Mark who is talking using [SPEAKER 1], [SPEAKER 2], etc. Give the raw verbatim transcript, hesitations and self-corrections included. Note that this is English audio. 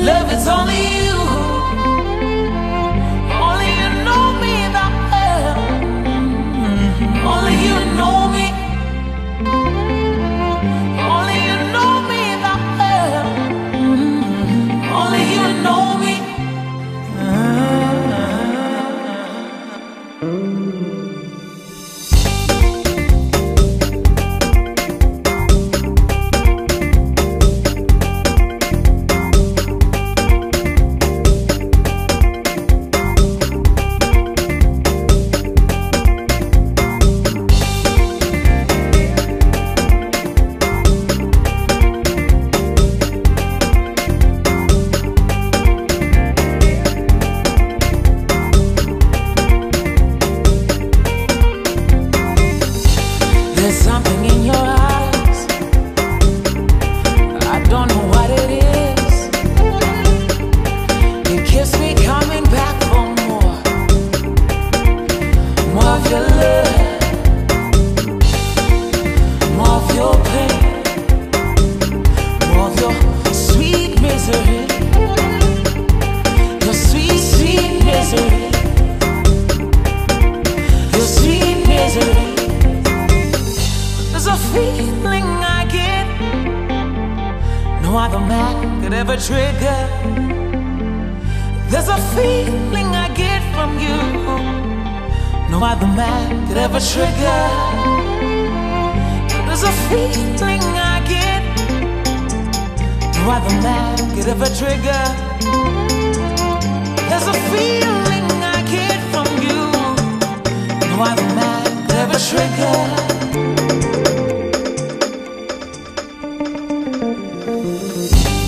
[SPEAKER 1] Love is only you. Only you know me that well. Only you know me. Only you know me that well. Only you know me. There's something in your eyes, I don't know what it is. It keeps me coming back for more, more of your love, more of your pain, more of your sweet misery, your sweet, sweet misery, your sweet misery. There's a feeling I get no other man could ever trigger. There's a feeling I get from you no other man could ever trigger. There's a feeling I get no other man could ever trigger. There's a feeling I get from you no other man could ever trigger.
[SPEAKER 2] We'll be right back.